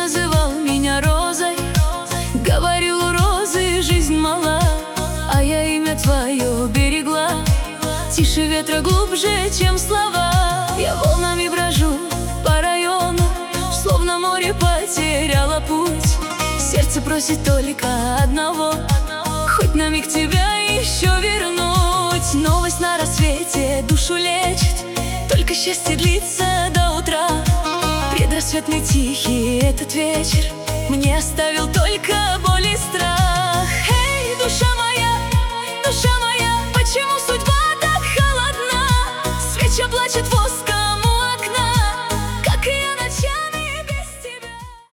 называл меня розой, говорил, у розы жизнь мала, а я имя твое берегла. Тише ветра, глубже, чем слова. Я волнами брожу по району, словно море потеряла путь. Сердце просит только одного, хоть на миг тебя еще вернуть. Новость на рассвете душу лечит, только счастье длится до утра. Предрассветный тихий этот вечер мне оставил только